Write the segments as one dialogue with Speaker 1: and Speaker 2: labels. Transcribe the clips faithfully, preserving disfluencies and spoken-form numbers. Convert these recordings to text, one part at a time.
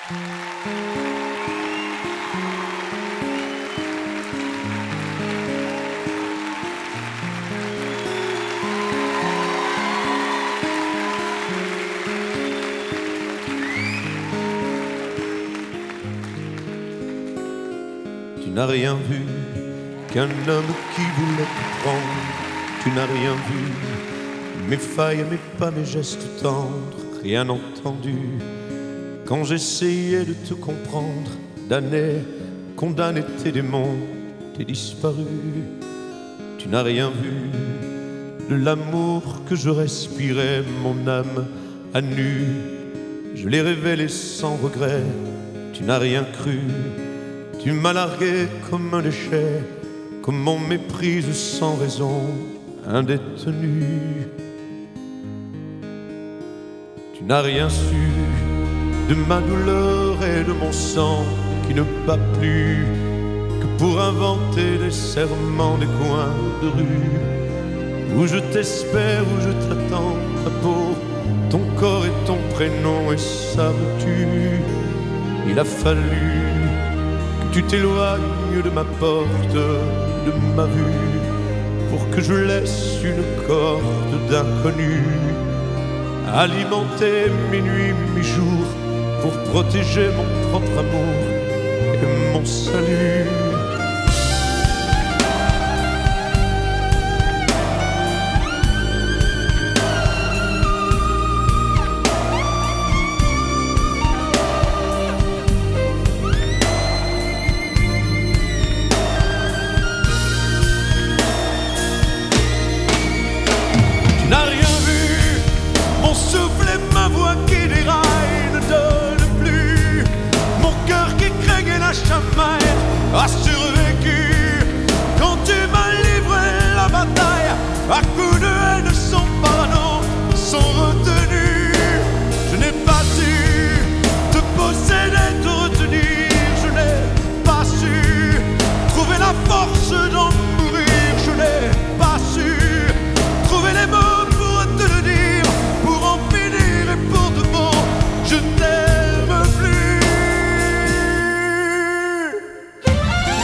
Speaker 1: Tu n'as rien vu qu'un homme qui voulait te prendre. Tu n'as rien vu, mes failles, mes pas, mes gestes tendres. Rien entendu quand j'essayais de te comprendre. Damné, condamné tes démons, t'es disparu. Tu n'as rien vu de l'amour que je respirais, mon âme à nu. Je l'ai révélé sans regret. Tu n'as rien cru. Tu m'as largué comme un déchet, comme on méprise sans raison un détenu. Tu n'as rien su de ma douleur et de mon sang qui ne bat plus que pour inventer des serments des coins de rue où je t'espère, où je t'attends, ta peau, ton corps et ton prénom, et ça me tue. Il a fallu tu t'éloignes de ma porte, de ma vue, pour que je laisse une corde d'inconnus alimenter mes nuits, mes jours, pour protéger mon propre amour et mon salut. Tu n'as rien vu, mon souffle et ma voix qui déraille ne donnent plus. Mon cœur qui craignait la chamaille a survécu. Quand tu m'as livré la bataille, à coups de haine sans pardon, sans retenue. Je n'ai pas su te posséder, te retenir. Je n'ai pas su trouver la force d'en mourir. Je n'ai pas su trouver les mots pour te le dire, pour en finir et pour de bon. Je t'aime plus.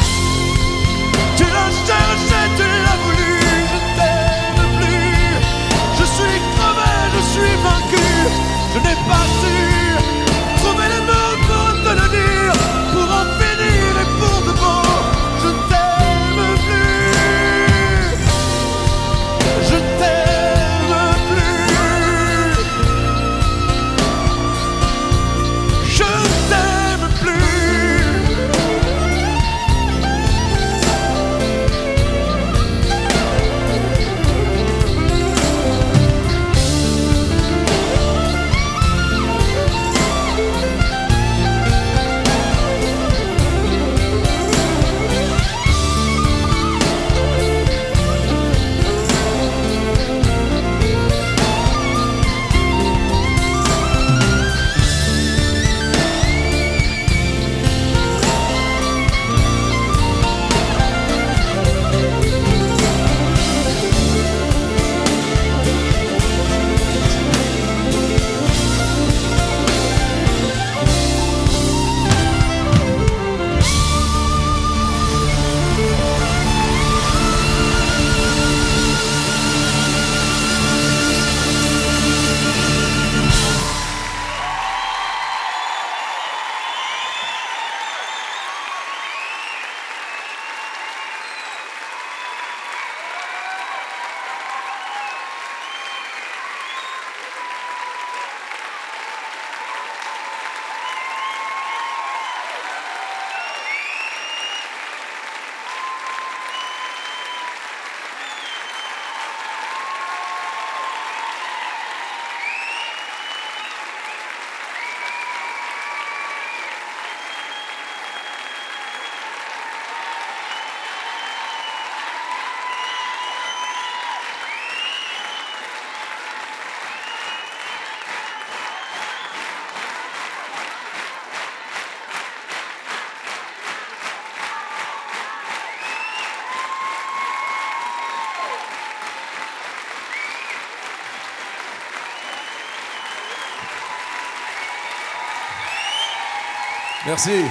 Speaker 2: Merci.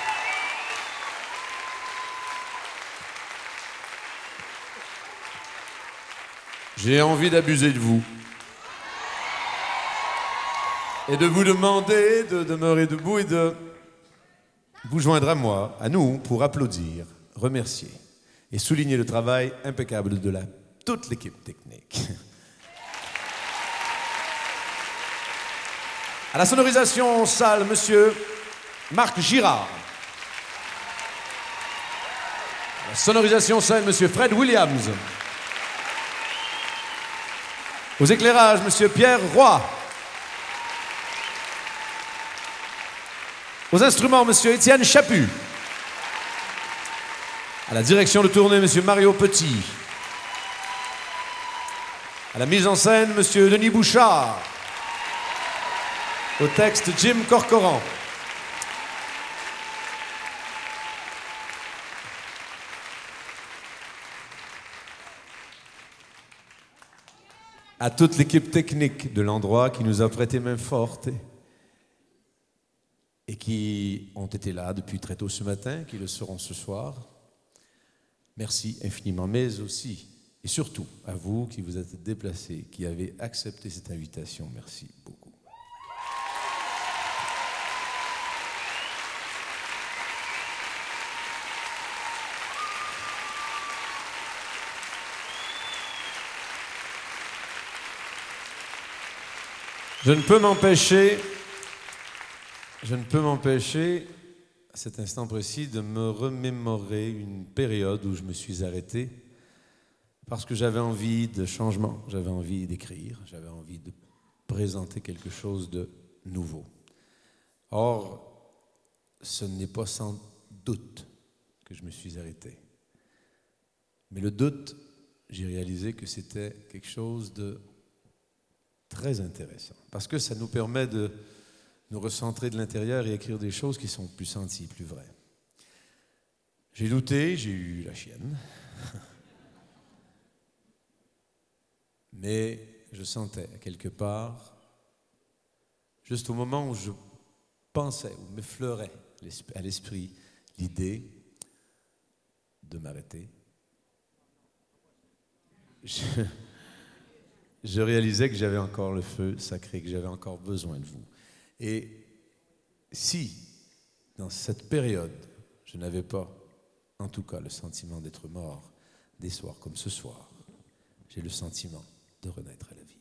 Speaker 2: J'ai envie d'abuser de vous. Et de vous demander de demeurer debout et de vous joindre à moi, à nous, pour applaudir, remercier et souligner le travail impeccable de la, toute l'équipe technique. À la sonorisation salle, monsieur Marc Girard. À la sonorisation scène, monsieur Fred Williams. Aux éclairages, monsieur Pierre Roy. Aux instruments, monsieur Étienne Chaput. À la direction de tournée, monsieur Mario Petit. À la mise en scène, monsieur Denis Bouchard. Au texte, Jim Corcoran. À toute l'équipe technique de l'endroit qui nous a prêté main forte et qui ont été là depuis très tôt ce matin, qui le seront ce soir. Merci infiniment, mais aussi et surtout à vous qui vous êtes déplacés, qui avez accepté cette invitation. Merci beaucoup. Je ne peux m'empêcher, je ne peux m'empêcher, à cet instant précis, de me remémorer une période où je me suis arrêté parce que j'avais envie de changement, j'avais envie d'écrire, j'avais envie de présenter quelque chose de nouveau. Or, ce n'est pas sans doute que je me suis arrêté. Mais le doute, j'ai réalisé que c'était quelque chose de très intéressant, parce que ça nous permet de nous recentrer de l'intérieur et écrire des choses qui sont plus senties, plus vraies. J'ai douté, j'ai eu la chienne, mais je sentais quelque part, juste au moment où je pensais, où m'effleurait à l'esprit l'idée de m'arrêter, je... je réalisais que j'avais encore le feu sacré, que j'avais encore besoin de vous. Et si, dans cette période, je n'avais pas, en tout cas, le sentiment d'être mort des soirs comme ce soir, j'ai le sentiment de renaître à la vie.